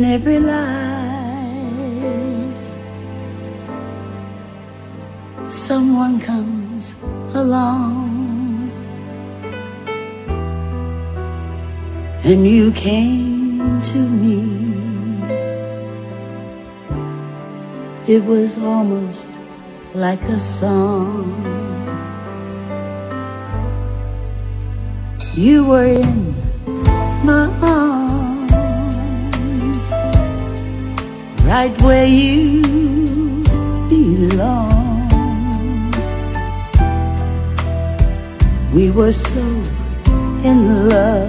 every life, someone comes along, and you came to me. It was almost like a song. You were in my arms, right where you belong. We were so in love,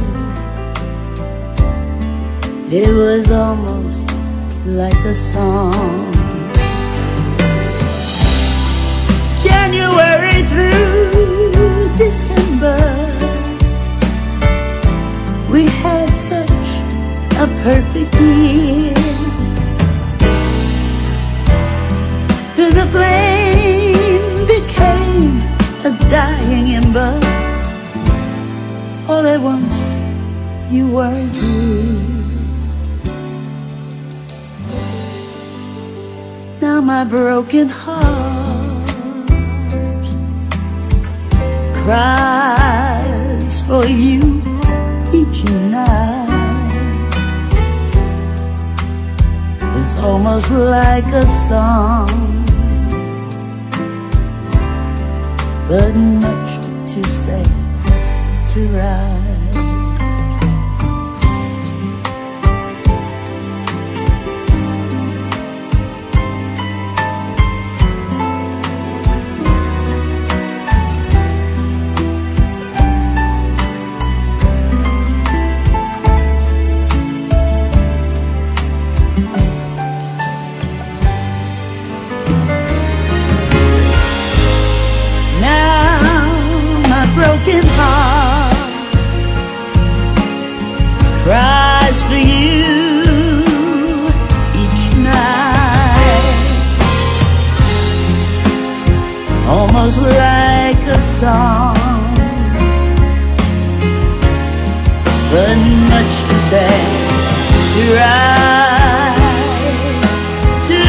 it was almost like a song. January through December, we had such a perfect year. The flame became a dying ember. All at once you weren't here. Now my broken heart cries for you each night. It's almost like a song, but much to say, to write. Broken heart cries for you each night, almost like a song, but much to say, to write, to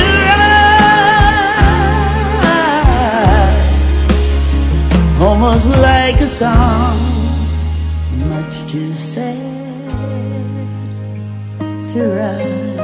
write, almost like a song, much to say, to write.